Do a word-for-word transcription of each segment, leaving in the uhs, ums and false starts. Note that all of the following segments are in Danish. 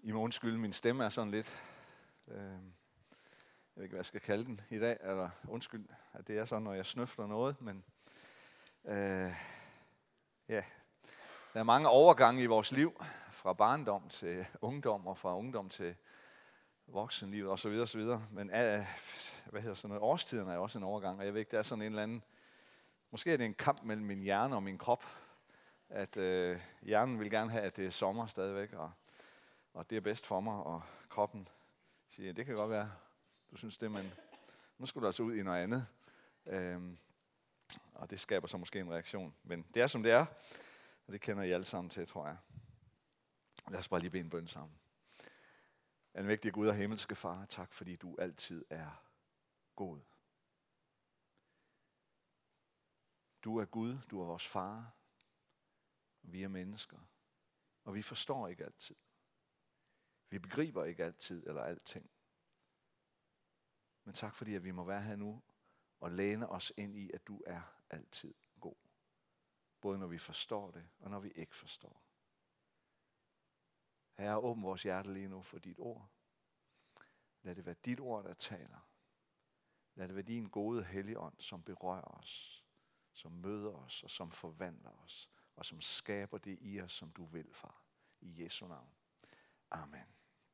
I må undskylde, min stemme er sådan lidt, øh, jeg ved ikke, hvad jeg skal kalde den i dag, eller undskyld, at det er sådan, når jeg snøfter noget, men øh, ja, der er mange overgange i vores liv, fra barndom til ungdom, og fra ungdom til voksenlivet, osv. osv. Men øh, hvad hedder sådan noget, årstiden er også en overgang, og jeg ved ikke, der er sådan en eller anden, måske er det en kamp mellem min hjerne og min krop, at øh, hjernen vil gerne have, at det er sommer stadigvæk, og Og det er bedst for mig, og kroppen siger, det kan godt være, du synes det, men nu skulle du altså ud i noget andet. Øhm, og det skaber så måske en reaktion. Men det er som det er, og det kender I alle sammen til, tror jeg. Lad os bare lige bede en bøn sammen. Almægtige Gud og himmelske Far, tak fordi du altid er god. Du er Gud, du er vores far, og vi er mennesker, og vi forstår ikke altid. Vi begriber ikke altid eller alting. Men tak fordi, at vi må være her nu og læne os ind i, at du er altid god. Både når vi forstår det, og når vi ikke forstår. Herre, åbn vores hjerte lige nu for dit ord. Lad det være dit ord, der taler. Lad det være din gode Helligånd, som berører os, som møder os og som forvandler os, og som skaber det i os, som du vil, far. I Jesu navn. Amen.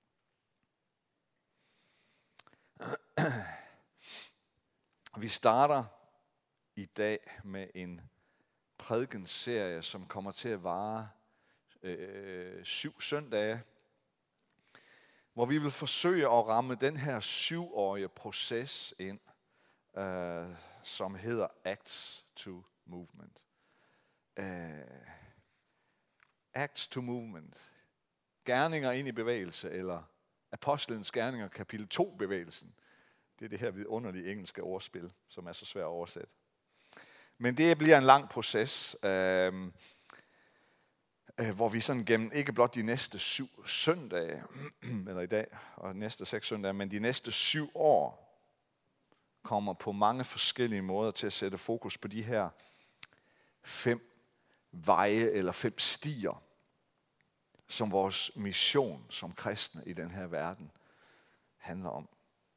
Vi starter i dag med en prædikenserie, som kommer til at vare øh, syv søndage, hvor vi vil forsøge at ramme den her syvårige proces ind, øh, som hedder Acts to Movement. Øh, Acts to Movement. Gerninger ind i bevægelse, eller Apostlenes Gerninger, kapitel to bevægelsen. Det er det her vidunderlige engelske ordspil, som er så svært at oversætte. Men det bliver en lang proces, øh, øh, hvor vi sådan gennem ikke blot de næste syv søndage, eller i dag, og de næste seks søndage, men de næste syv år, kommer på mange forskellige måder til at sætte fokus på de her fem veje, eller fem stier, som vores mission som kristne i den her verden handler om.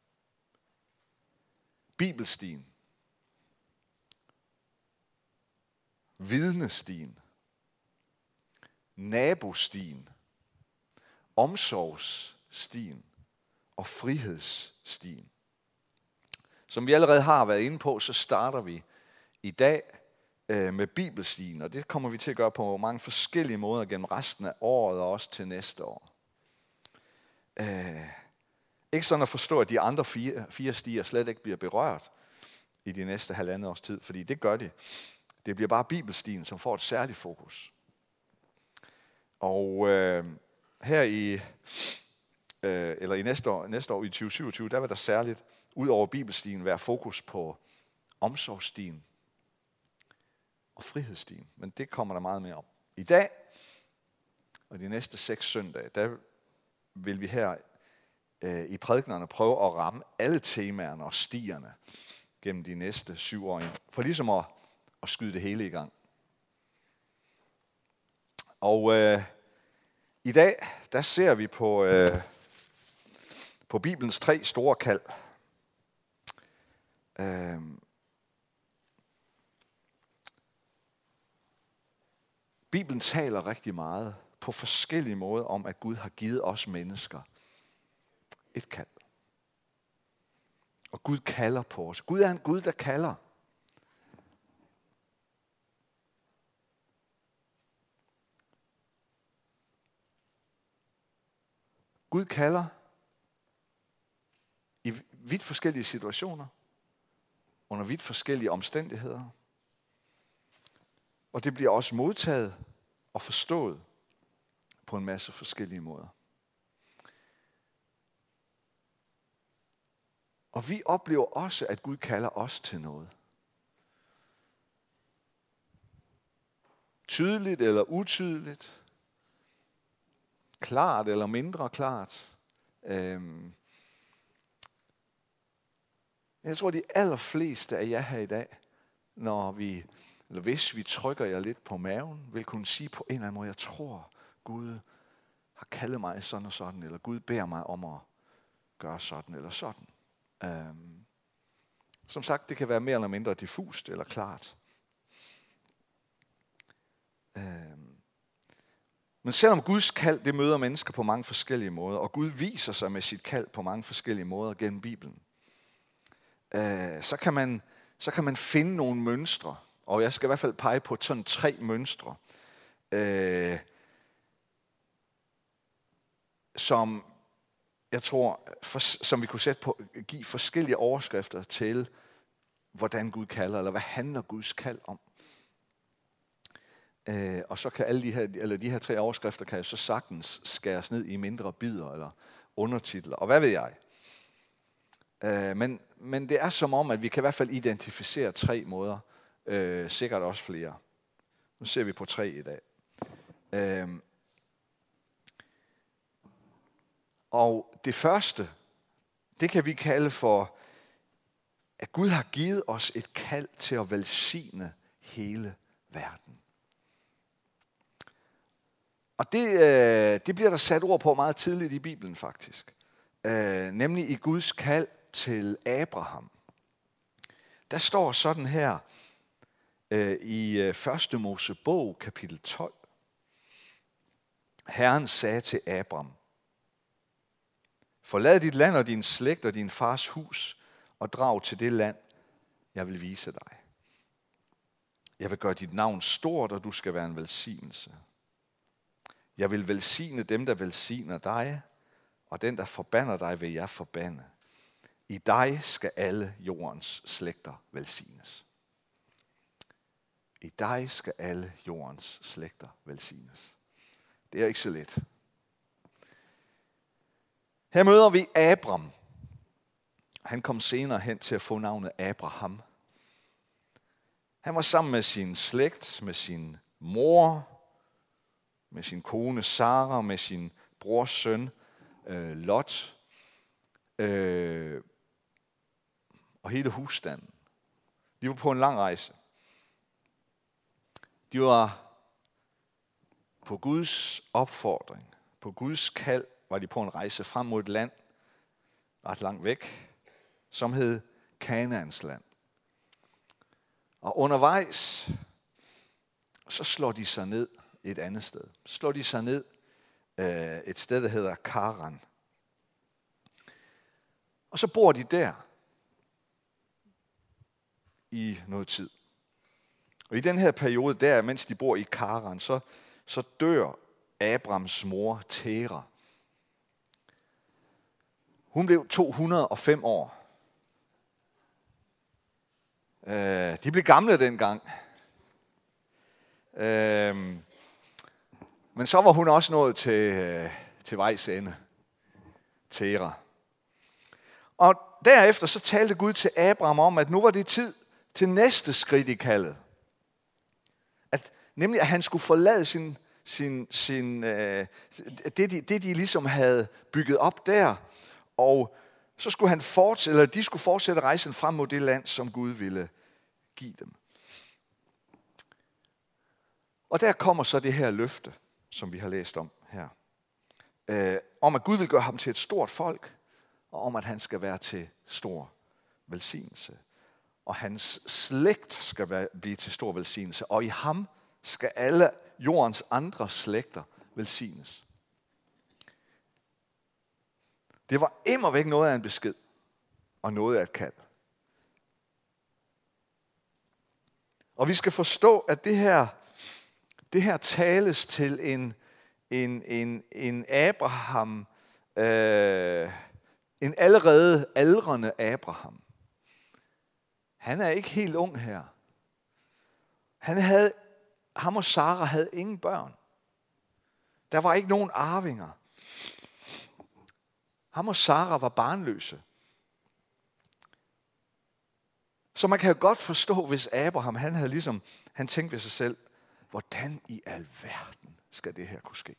Bibelstien, vidnestien, nabostien, omsorgsstien og frihedsstien. Som vi allerede har været inde på, så starter vi i dag med bibelstien, og det kommer vi til at gøre på mange forskellige måder gennem resten af året og også til næste år. Øh, ikke sådan at forstå, at de andre fire, fire stier slet ikke bliver berørt i de næste halvandet års tid, fordi det gør de. Det bliver bare bibelstien, som får et særligt fokus. Og øh, her i, øh, eller i næste år, næste år i tyve syvogtyve, der vil der særligt ud over bibelstien være fokus på omsorgsstien og frihedsstien, men det kommer der meget mere om. I dag og de næste seks søndage, der vil vi her øh, i prædiknerne prøve at ramme alle temaerne og stierne gennem de næste syv år, for ligesom at, at skyde det hele i gang. Og øh, i dag, der ser vi på, øh, på Bibelens tre store kald. Øh, Bibelen taler rigtig meget på forskellige måder om, at Gud har givet os mennesker et kald. Og Gud kalder på os. Gud er en Gud, der kalder. Gud kalder i vidt forskellige situationer, under vidt forskellige omstændigheder. Og det bliver også modtaget og forstået på en masse forskellige måder. Og vi oplever også, at Gud kalder os til noget. Tydeligt eller utydeligt. Klart eller mindre klart. Øhm. Jeg tror, de allerfleste af jer her i dag, når vi, eller hvis vi trykker jer lidt på maven, vil kunne sige på en eller anden måde, jeg tror, Gud har kaldet mig sådan og sådan, eller Gud beder mig om at gøre sådan eller sådan. Øhm, som sagt, det kan være mere eller mindre diffust eller klart. Øhm, men selvom Guds kald, det møder mennesker på mange forskellige måder, og Gud viser sig med sit kald på mange forskellige måder gennem Bibelen, øh, så, kan man, så kan man finde nogle mønstre, og jeg skal i hvert fald pege på sådan tre mønstre, øh, som jeg tror, for, som vi kunne sætte på, give forskellige overskrifter til, hvordan Gud kalder, eller hvad handler Guds kald om. Øh, og så kan alle de her, eller de her tre overskrifter kan jo så sagtens skæres ned i mindre bidder eller undertitler, og hvad ved jeg. Øh, men, men det er som om, at vi kan i hvert fald identificere tre måder, øh, sikkert også flere. Nu ser vi på tre i dag. Øh, og det første, det kan vi kalde for, at Gud har givet os et kald til at velsigne hele verden. Og det, øh, det bliver der sat ord på meget tidligt i Bibelen faktisk. Øh, nemlig i Guds kald til Abraham. Der står sådan her øh, i første Mosebog kapitel tolv. Herren sagde til Abram: forlad dit land og din slægt og din fars hus og drag til det land, jeg vil vise dig. Jeg vil gøre dit navn stort, og du skal være en velsignelse. Jeg vil velsigne dem, der velsigner dig, og den, der forbander dig, vil jeg forbande. I dig skal alle jordens slægter velsignes. I dig skal alle jordens slægter velsignes. Det er ikke så let. Her møder vi Abram. Han kom senere hen til at få navnet Abraham. Han var sammen med sin slægt, med sin mor, med sin kone Sara, med sin brors søn øh, Lot, øh, og hele husstanden. De var på en lang rejse. De var på Guds opfordring, på Guds kald, var de på en rejse frem mod et land, ret langt væk, som hed Kanaans land. Og undervejs, så slår de sig ned et andet sted. Så slår de sig ned øh, et sted, der hedder Karan. Og så bor de der i noget tid. Og i den her periode der, mens de bor i Karan, så, så dør Abrams mor Tera. Hun blev to hundrede og fem år. Øh, de blev gamle dengang. Øh, men så var hun også nået til, øh, til vejs ende. Tera. Og derefter så talte Gud til Abraham om, at nu var det tid til næste skridt i kaldet. At, nemlig at han skulle forlade sin, sin, sin, øh, det, de, det, de ligesom havde bygget op der, og så skulle han fortsætte, eller de skulle fortsætte rejsen frem mod det land, som Gud ville give dem. Og der kommer så det her løfte, som vi har læst om her. Øh, om at Gud vil gøre ham til et stort folk, og om at han skal være til stor velsignelse. Og hans slægt skal være, blive til stor velsignelse, og i ham skal alle jordens andre slægter velsignes. Det var immervæk noget af en besked, og noget af et kald. Og vi skal forstå, at det her, det her tales til en, en, en, en Abraham, øh, en allerede aldrende Abraham. Han er ikke helt ung her. Han havde, ham og Sara havde ingen børn. Der var ikke nogen arvinger. Ham og Sara var barnløse. Så man kan jo godt forstå, hvis Abraham, han havde ligesom, han tænkte ved sig selv, hvordan i alverden skal det her kunne ske?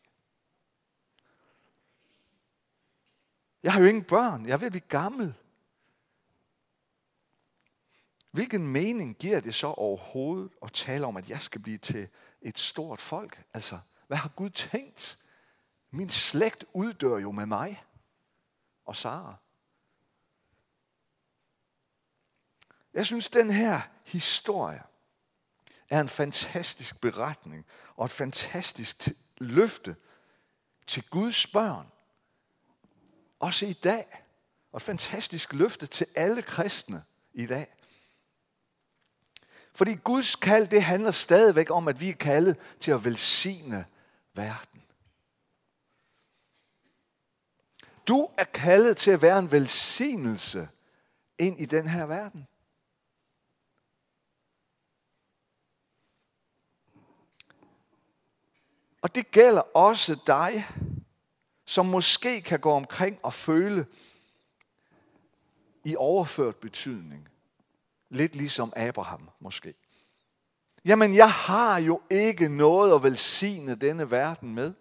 Jeg har jo ingen børn. Jeg er ved at blive gammel. Hvilken mening giver det så overhovedet at tale om, at jeg skal blive til et stort folk? Altså, hvad har Gud tænkt Min slægt uddør jo med mig og Sara. Jeg synes, den her historie er en fantastisk beretning og et fantastisk løfte til Guds børn. Også i dag. Og et fantastisk løfte til alle kristne i dag. Fordi Guds kald, det handler stadigvæk om, at vi er kaldet til at velsigne verden. Du er kaldet til at være en velsignelse ind i den her verden. Og det gælder også dig, som måske kan gå omkring og føle i overført betydning. Lidt ligesom Abraham måske. Jamen, jeg har jo ikke noget at velsigne denne verden med.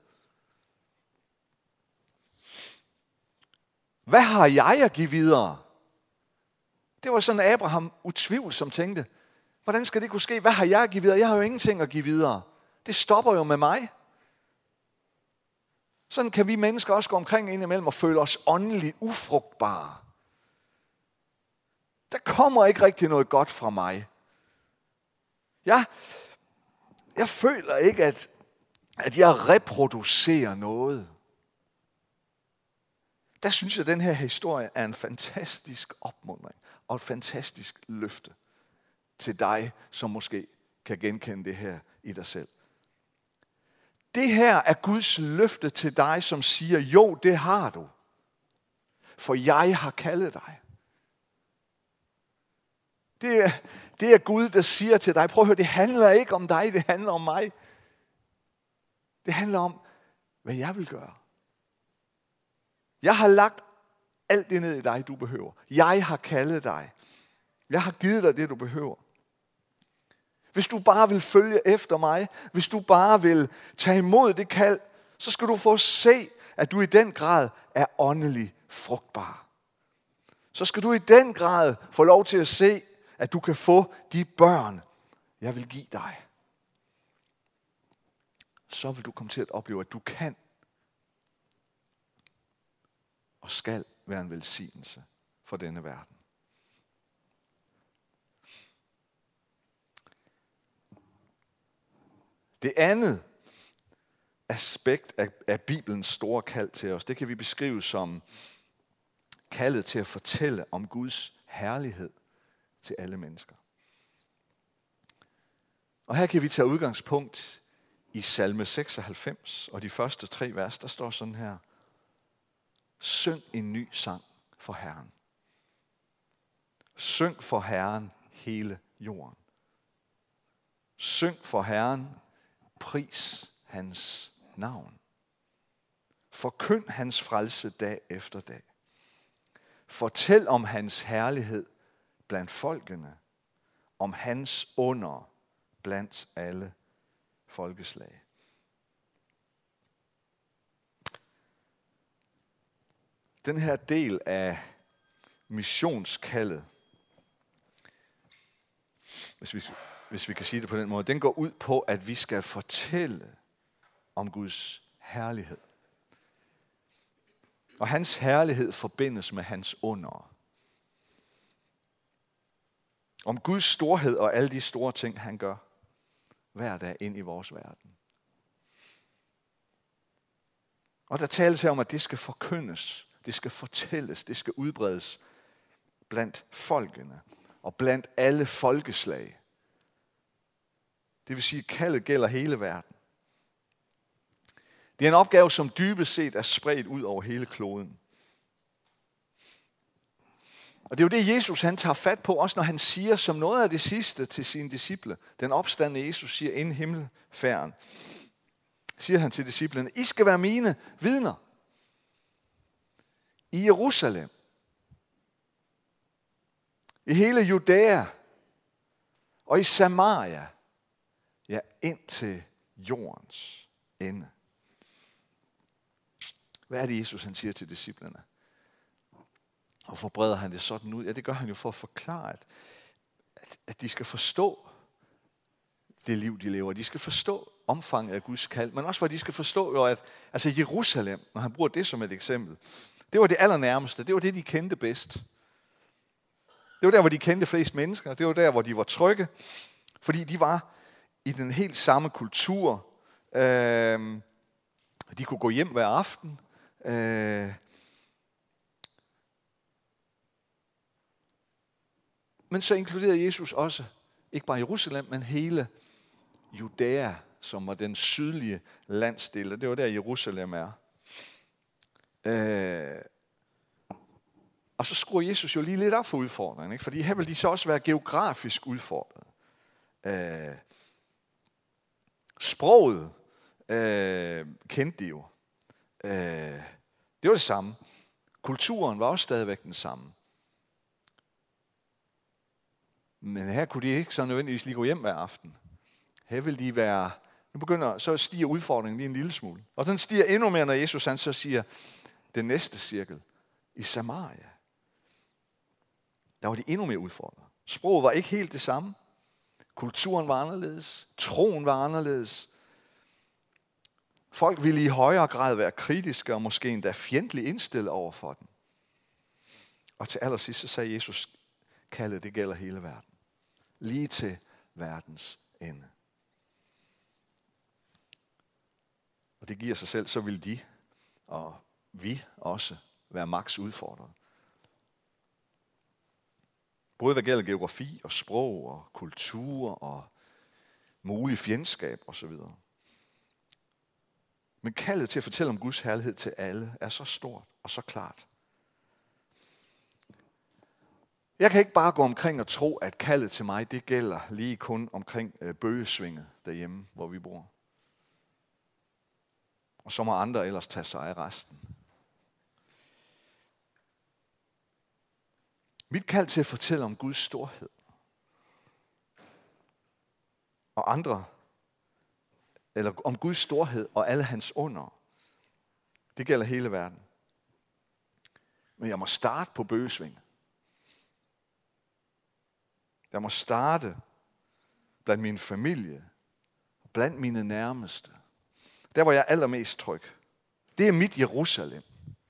Hvad har jeg at give videre? Det var sådan, Abraham utvivlsomt tænkte. Hvordan skal det kunne ske? Hvad har jeg at give videre? Jeg har jo ingenting at give videre. Det stopper jo med mig. Sådan kan vi mennesker også gå omkring indimellem og føle os åndeligt ufrugtbare. Der kommer ikke rigtig noget godt fra mig. Jeg, jeg føler ikke, at, at jeg reproducerer noget. Der synes jeg, at den her historie er en fantastisk opmuntring og et fantastisk løfte til dig, som måske kan genkende det her i dig selv. Det her er Guds løfte til dig, som siger, jo, det har du. For jeg har kaldet dig. Det er, det er Gud, der siger til dig, prøv at høre, det handler ikke om dig, det handler om mig. Det handler om, hvad jeg vil gøre. Jeg har lagt alt det ned i dig, du behøver. Jeg har kaldet dig. Jeg har givet dig det, du behøver. Hvis du bare vil følge efter mig, hvis du bare vil tage imod det kald, så skal du få se, at du i den grad er åndelig frugtbar. Så skal du i den grad få lov til at se, at du kan få de børn, jeg vil give dig. Så vil du komme til at opleve, at du kan og skal være en velsignelse for denne verden. Det andet aspekt af, af Bibelens store kald til os, det kan vi beskrive som kaldet til at fortælle om Guds herlighed til alle mennesker. Og her kan vi tage udgangspunkt i salme seksoghalvfems, og de første tre vers, der står sådan her. Syng en ny sang for Herren. Syng for Herren hele jorden. Syng for Herren, pris hans navn. Forkynd hans frelse dag efter dag. Fortæl om hans herlighed blandt folkene, om hans under blandt alle folkeslag. Den her del af missionskaldet, hvis vi, hvis vi kan sige det på den måde, den går ud på, at vi skal fortælle om Guds herlighed. Og hans herlighed forbindes med hans under. Om Guds storhed og alle de store ting, han gør hver dag ind i vores verden. Og der tales her om, at det skal forkyndes, det skal fortælles, det skal udbredes blandt folkene og blandt alle folkeslag. Det vil sige, at kaldet gælder hele verden. Det er en opgave, som dybest set er spredt ud over hele kloden. Og det er jo det, Jesus han tager fat på, også når han siger som noget af det sidste til sine disciple. Den opstandne Jesus siger inden himmelfærden, siger han til disciplene, I skal være mine vidner i Jerusalem, i hele Judæa og i Samaria, ja, ind til jordens ende. Hvad er det, Jesus han siger til disciplene? Hvorfor breder han det sådan ud? Ja, det gør han jo for at forklare, at, at de skal forstå det liv, de lever. De skal forstå omfanget af Guds kald, men også for, at de skal forstå, jo, at altså Jerusalem, når han bruger det som et eksempel, det var det allernærmeste, det var det, de kendte bedst. Det var der, hvor de kendte flest mennesker, det var der, hvor de var trygge, fordi de var i den helt samme kultur. Øh, de kunne gå hjem hver aften. Øh, men så inkluderede Jesus også, ikke bare Jerusalem, men hele Judæa, som var den sydlige landsdel, og det var der Jerusalem er. Øh, og så skruer Jesus jo lige lidt op for udfordringen, ikke? Fordi her vil de så også være geografisk udfordret. Øh, sproget øh, kendte de jo. Øh, det var det samme. Kulturen var også stadigvæk den samme. Men her kunne de ikke så nødvendigvis lige gå hjem hver aften. Her vil de være, nu begynder, så stiger udfordringen lige en lille smule. Og den stiger endnu mere, når Jesus han så siger, den næste cirkel i Samaria. Der var de endnu mere udfordret. Sproget var ikke helt det samme. Kulturen var anderledes. Troen var anderledes. Folk ville i højere grad være kritiske og måske endda fjendtligt indstillet over for den. Og til allersidst så sagde Jesus, kaldet det gælder hele verden. Lige til verdens ende. Og det giver sig selv, så vil de og vi også være maks udfordret. Både hvad gælder geografi og sprog og kultur og mulig fjendskab osv. Men kaldet til at fortælle om Guds herlighed til alle er så stort og så klart. Jeg kan ikke bare gå omkring og tro, at kaldet til mig, det gælder lige kun omkring bøgesvinget derhjemme, hvor vi bor. Og så må andre ellers tage sig af resten. Mit kald til at fortælle om Guds storhed. Og andre, eller om Guds storhed og alle hans under. Det gælder hele verden. Men jeg må starte på bøgesvinget. Jeg må starte blandt min familie, blandt mine nærmeste. Der, hvor jeg er allermest tryg. Det er mit Jerusalem.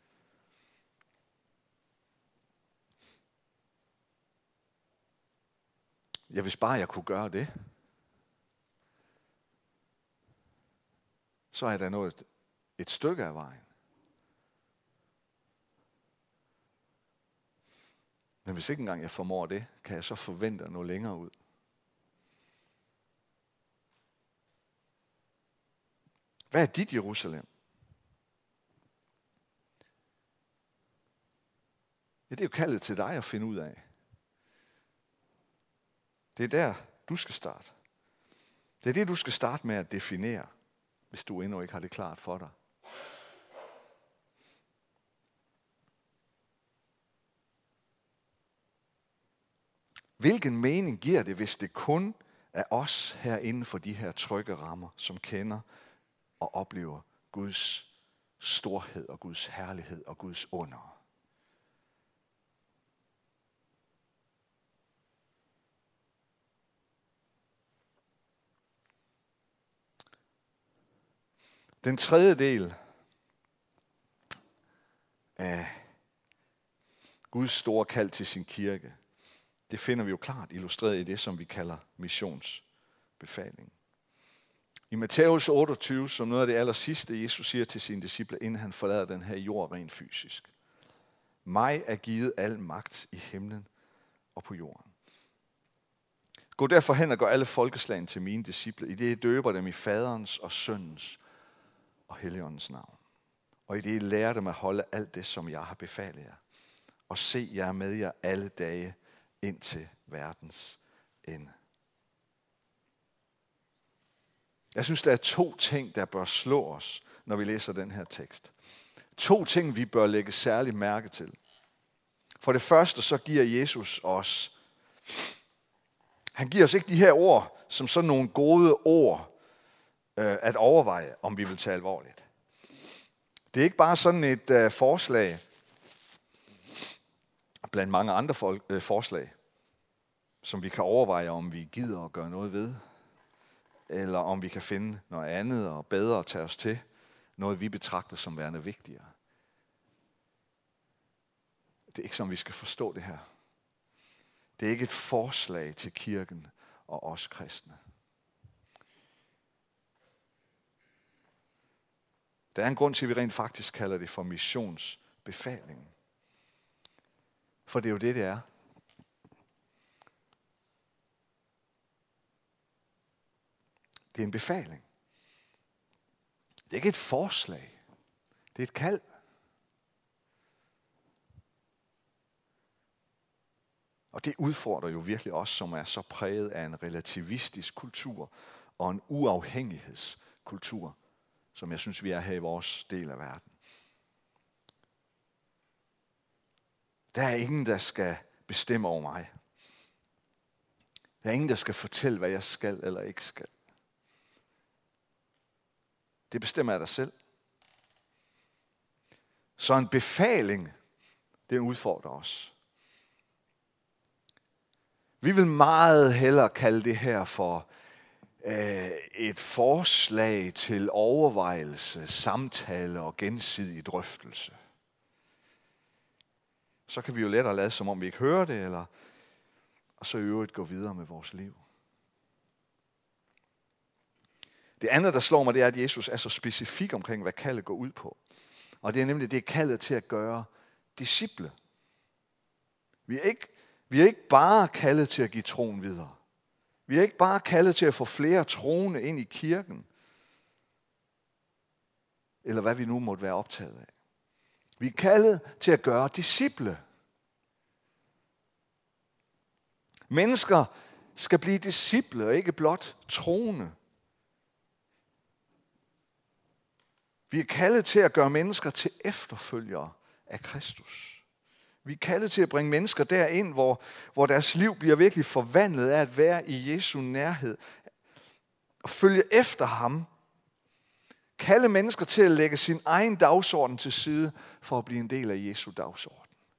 Ja, hvis bare jeg kunne gøre det, så er der nået et, et stykke af vejen. Men hvis ikke engang jeg formår det, kan jeg så forvente at nå længere ud. Hvad er dit Jerusalem? Ja, det er jo kaldet til dig at finde ud af. Det er der, du skal starte. Det er det, du skal starte med at definere, hvis du endnu ikke har det klart for dig. Hvilken mening giver det, hvis det kun er os her inden for de her trygge rammer, som kender og oplever Guds storhed og Guds herlighed og Guds under? Den tredje del af Guds store kald til sin kirke, det finder vi jo klart illustreret i det, som vi kalder missionsbefalingen. I Matthæus otteogtyve, som noget af det aller sidste, Jesus siger til sine disciple, inden han forlader den her jord rent fysisk. Mig er givet al magt i himlen og på jorden. Gå derfor hen og gør alle folkeslagene til mine disciple, i det I døber dem i faderens og søndens og Helligåndens navn. Og i det I lærer dem at holde alt det, som jeg har befalet jer. Og se, jeg er med jer alle dage ind til verdens ende. Jeg synes, der er to ting, der bør slå os, når vi læser den her tekst. To ting, vi bør lægge særligt mærke til. For det første, så giver Jesus os, han giver os ikke de her ord, som sådan nogle gode ord, øh, at overveje, om vi vil tage alvorligt. Det er ikke bare sådan et øh, forslag, blandt mange andre for, øh, forslag, som vi kan overveje, om vi gider at gøre noget ved. eller om vi kan finde noget andet og bedre at tage os til, noget vi betragter som værende vigtigere. Det er ikke som vi skal forstå det her. Det er ikke et forslag til kirken og os kristne. Der er en grund til, at vi rent faktisk kalder det for missionsbefalingen. For det er jo det, det er. Det er en befaling. Det er ikke et forslag. Det er et kald. Og det udfordrer jo virkelig os, som er så præget af en relativistisk kultur og en uafhængighedskultur, som jeg synes, vi er her i vores del af verden. Der er ingen, der skal bestemme over mig. Der er ingen, der skal fortælle, hvad jeg skal eller ikke skal. Det bestemmer jeg dig selv. Så en befaling, det udfordrer os. Vi vil meget hellere kalde det her for øh, et forslag til overvejelse, samtale og gensidig drøftelse. Så kan vi jo lettere lade, som om vi ikke hører det, eller, og så i øvrigt gå videre med vores liv. Det andet, der slår mig, det er, at Jesus er så specifik omkring, hvad kaldet går ud på. Og det er nemlig det kaldet til at gøre disciple. Vi er ikke, vi er ikke bare kaldet til at give troen videre. Vi er ikke bare kaldet til at få flere troende ind i kirken. Eller hvad vi nu måtte være optaget af. Vi er kaldet til at gøre disciple. Mennesker skal blive disciple og ikke blot troende. Vi er kaldet til at gøre mennesker til efterfølgere af Kristus. Vi er kaldet til at bringe mennesker derind, hvor, hvor deres liv bliver virkelig forvandlet af at være i Jesu nærhed. Og følge efter ham. Kalde mennesker til at lægge sin egen dagsorden til side for at blive en del af Jesu dagsorden.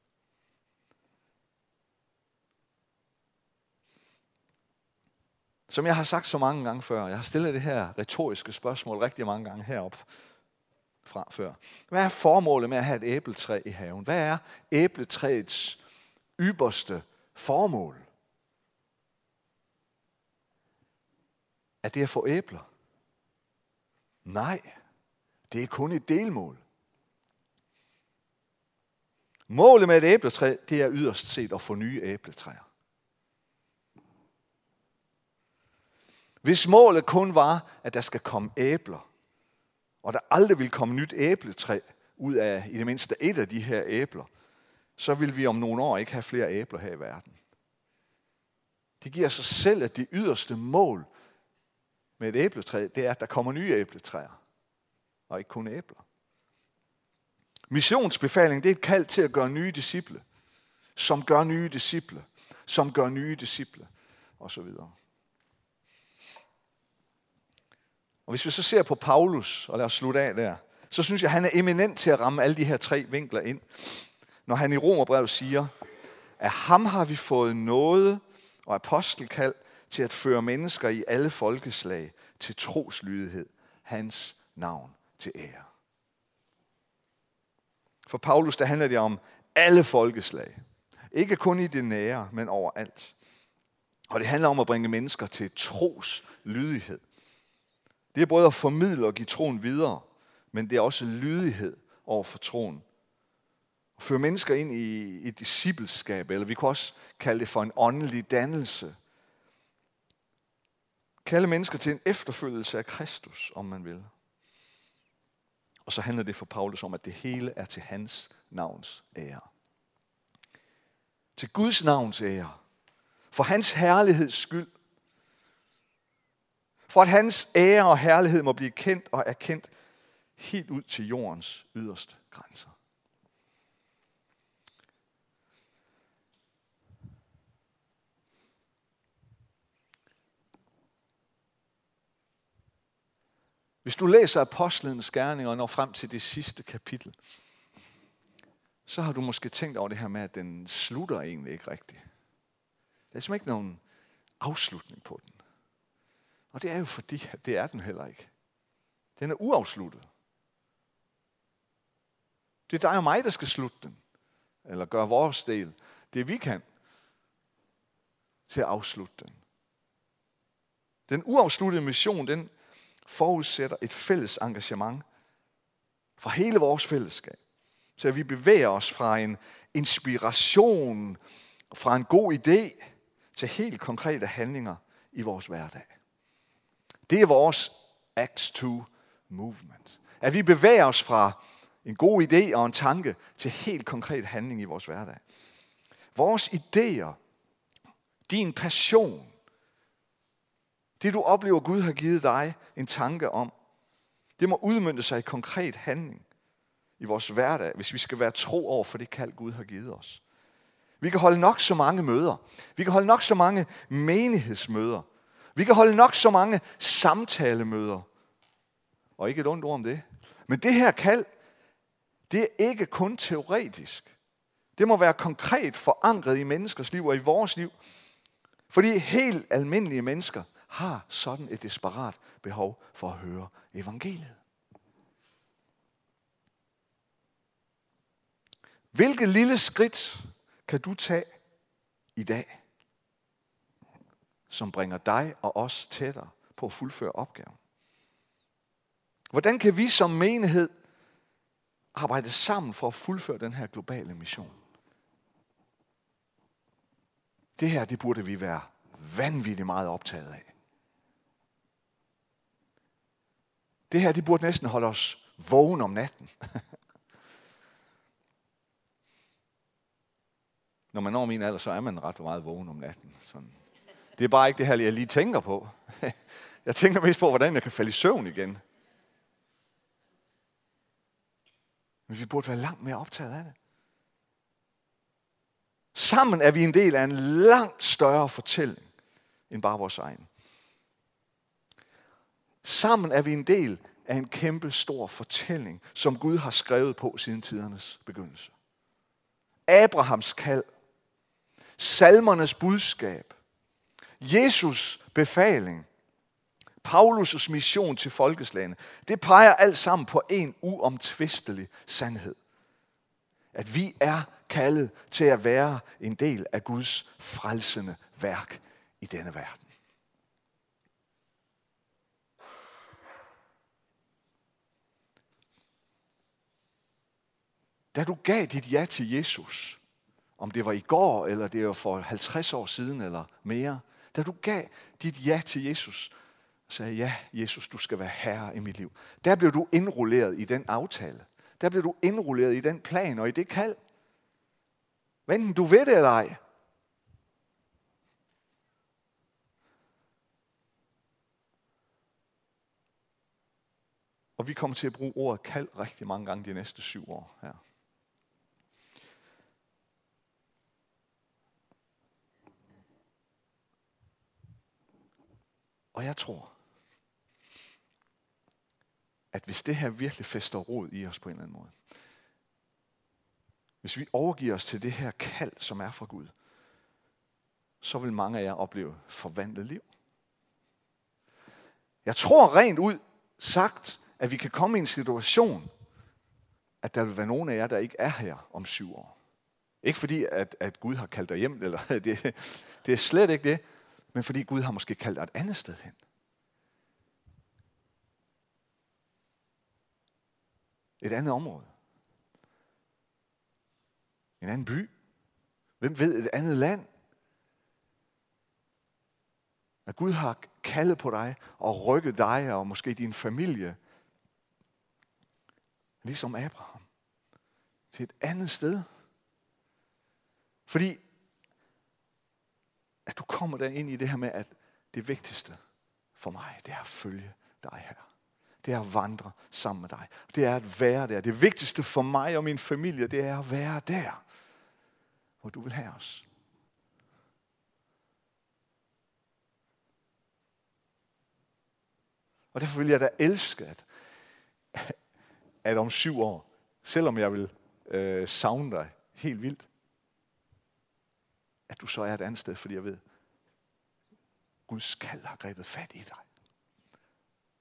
Som jeg har sagt så mange gange før, jeg har stillet det her retoriske spørgsmål rigtig mange gange heroppe fra før. Hvad er formålet med at have et æbletræ i haven? Hvad er æbletræets ypperste formål? Er det at få æbler? Nej, det er kun et delmål. Målet med et æbletræ, det er yderst set at få nye æbletræer. Hvis målet kun var, at der skal komme æbler, og der aldrig vil komme nyt æbletræ ud af i det mindste et af de her æbler, så vil vi om nogle år ikke have flere æbler her i verden. Det giver sig selv, at det yderste mål med et æbletræ, det er, at der kommer nye æbletræer, og ikke kun æbler. Missionsbefaling, det er et kald til at gøre nye disciple, som gør nye disciple, som gør nye disciple, osv. Og hvis vi så ser på Paulus, og lad os slutte af der, så synes jeg, han er eminent til at ramme alle de her tre vinkler ind. Når han i Romerbrevet siger, at ham har vi fået nåde og apostelkald til at føre mennesker i alle folkeslag til troslydighed, hans navn til ære. For Paulus, der handler det om alle folkeslag. Ikke kun i det nære, men overalt. Og det handler om at bringe mennesker til troslydighed. Det er både at formidle og give troen videre, men det er også lydighed over for troen. At føre mennesker ind i et discipleskab, eller vi kan også kalde det for en åndelig dannelse. Kalde mennesker til en efterfølgelse af Kristus, om man vil. Og så handler det for Paulus om, at det hele er til hans navns ære. Til Guds navns ære. For hans herligheds skyld. For at hans ære og herlighed må blive kendt og erkendt helt ud til jordens yderste grænser. Hvis du læser Apostlenes Gerninger og når frem til det sidste kapitel, så har du måske tænkt over det her med, at den slutter egentlig ikke rigtigt. Der er simpelthen ikke nogen afslutning på den. Og det er jo fordi, at det er den heller ikke. Den er uafsluttet. Det er dig og mig, der skal slutte den. Eller gøre vores del. Det vi kan. Til at afslutte den. Den uafsluttede mission, den forudsætter et fælles engagement fra hele vores fællesskab. Så vi bevæger os fra en inspiration, fra en god idé, til helt konkrete handlinger i vores hverdag. Det er vores Acts to movement. At vi bevæger os fra en god idé og en tanke til helt konkret handling i vores hverdag. Vores idéer, din passion, det du oplever, Gud har givet dig en tanke om, det må udmønte sig i konkret handling i vores hverdag, hvis vi skal være tro over for det kald, Gud har givet os. Vi kan holde nok så mange møder. Vi kan holde nok så mange menighedsmøder. Vi kan holde nok så mange samtalemøder. Og ikke et ondt ord om det. Men det her kald, det er ikke kun teoretisk. Det må være konkret forankret i menneskers liv og i vores liv. Fordi helt almindelige mennesker har sådan et desperat behov for at høre evangeliet. Hvilket lille skridt kan du tage i dag, som bringer dig og os tættere på at fuldføre opgaven? Hvordan kan vi som menighed arbejde sammen for at fuldføre den her globale mission? Det her, det burde vi være vanvittigt meget optaget af. Det her, det burde næsten holde os vågen om natten. Når man når min alder, så er man ret meget vågen om natten. Sådan. Det er bare ikke det her, jeg lige tænker på. Jeg tænker mest på, hvordan jeg kan falde i søvn igen. Men vi burde være langt mere optaget af det. Sammen er vi en del af en langt større fortælling end bare vores egen. Sammen er vi en del af en kæmpe stor fortælling, som Gud har skrevet på siden tidernes begyndelse. Abrahams kald, salmernes budskab, Jesus befaling, Paulus' mission til folkeslagene, det peger alt sammen på en uomtvistelig sandhed. At vi er kaldet til at være en del af Guds frelsende værk i denne verden. Da du gav dit ja til Jesus, om det var i går, eller det var for halvtreds år siden, eller mere, da du gav dit ja til Jesus, sagde, ja, Jesus, du skal være herre i mit liv. Der blev du indrulleret i den aftale. Der blev du indrulleret i den plan og i det kald. Hvad enten du ved det eller ej. Og vi kommer til at bruge ordet kald rigtig mange gange de næste syv år her. Og jeg tror, at hvis det her virkelig fæster rod i os på en eller anden måde, hvis vi overgiver os til det her kald, som er fra Gud, så vil mange af jer opleve forvandlet liv. Jeg tror rent ud sagt, at vi kan komme i en situation, at der vil være nogen af jer, der ikke er her om syv år. Ikke fordi, at, at Gud har kaldt dig hjem, eller det, det er slet ikke det, men fordi Gud har måske kaldt dig et andet sted hen. Et andet område. En anden by. Hvem ved, et andet land. At Gud har kaldet på dig og rykket dig og måske din familie, ligesom Abraham, til et andet sted. Fordi at du kommer der ind i det her med, at det vigtigste for mig, det er at følge dig her. Det er at vandre sammen med dig. Det er at være der. Det vigtigste for mig og min familie, det er at være der, hvor du vil have os. Og derfor vil jeg da elske, at, at om syv år, selvom jeg vil øh, savne dig helt vildt, at du så er et andet sted, fordi jeg ved, Guds kald har grebet fat i dig.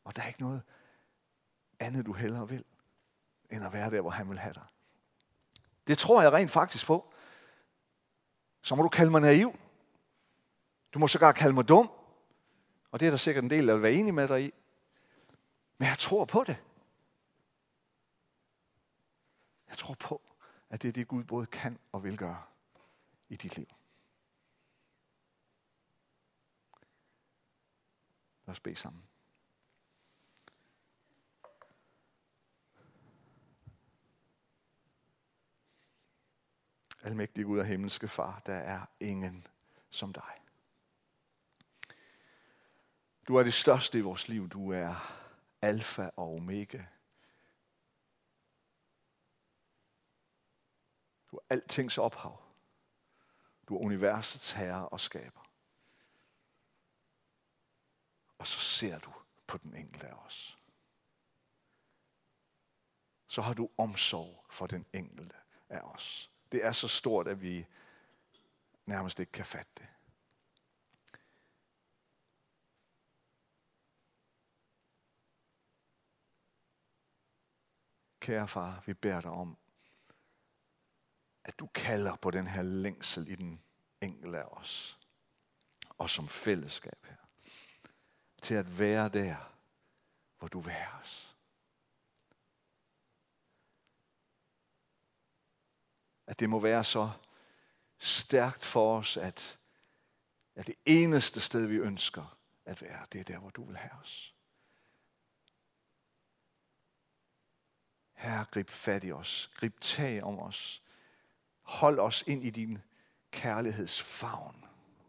Og der er ikke noget andet, du hellere vil, end at være der, hvor han vil have dig. Det tror jeg rent faktisk på. Så må du kalde mig naiv. Du må sågar kalde mig dum. Og det er der sikkert en del, der vil være enig med dig i. Men jeg tror på det. Jeg tror på, at det er det, Gud både kan og vil gøre i dit liv. Lad os bede sammen. Almægtige Gud og himmelske Far, der er ingen som dig. Du er det største i vores liv. Du er alfa og omega. Du er altings ophav. Du er universets herre og skaber. Og så ser du på den enkelte af os. Så har du omsorg for den enkelte af os. Det er så stort, at vi nærmest ikke kan fatte det. Kære far, vi beder dig om, at du kalder på den her længsel i den enkelte af os. Og som fællesskab her. Til at være der, hvor du vil have os. At det må være så stærkt for os, at, at det eneste sted, vi ønsker at være, det er der, hvor du vil have os. Herre, grib fat i os. Grib tag om os. Hold os ind i din kærlighedsfavn.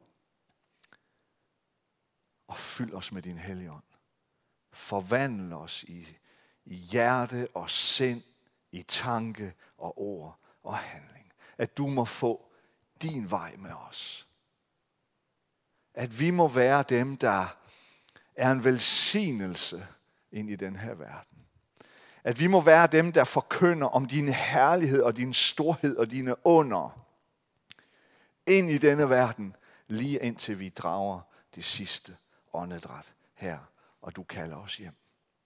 Og fyld os med din Helligånd. Forvandl os i, i hjerte og sind, i tanke og ord og handling. At du må få din vej med os. At vi må være dem, der er en velsignelse ind i den her verden. At vi må være dem, der forkynder om din herlighed og din storhed og dine under ind i denne verden, lige indtil vi drager det sidste åndedræt her, og du kalder os hjem.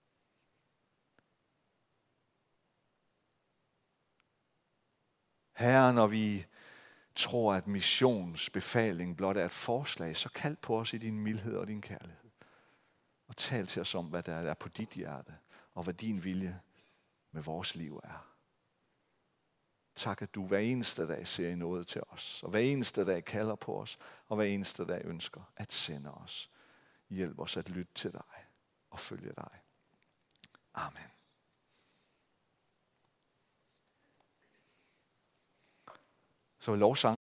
Herre, når vi tror, at missionsbefaling blot er et forslag, så kald på os i din mildhed og din kærlighed. Og tal til os om, hvad der er på dit hjerte, og hvad din vilje med vores liv er. Tak, at du hver eneste dag ser i noget til os, og hver eneste dag kalder på os, og hver eneste dag ønsker at sende os. Hjælp os at lytte til dig og følge dig. Amen. Så lovsang.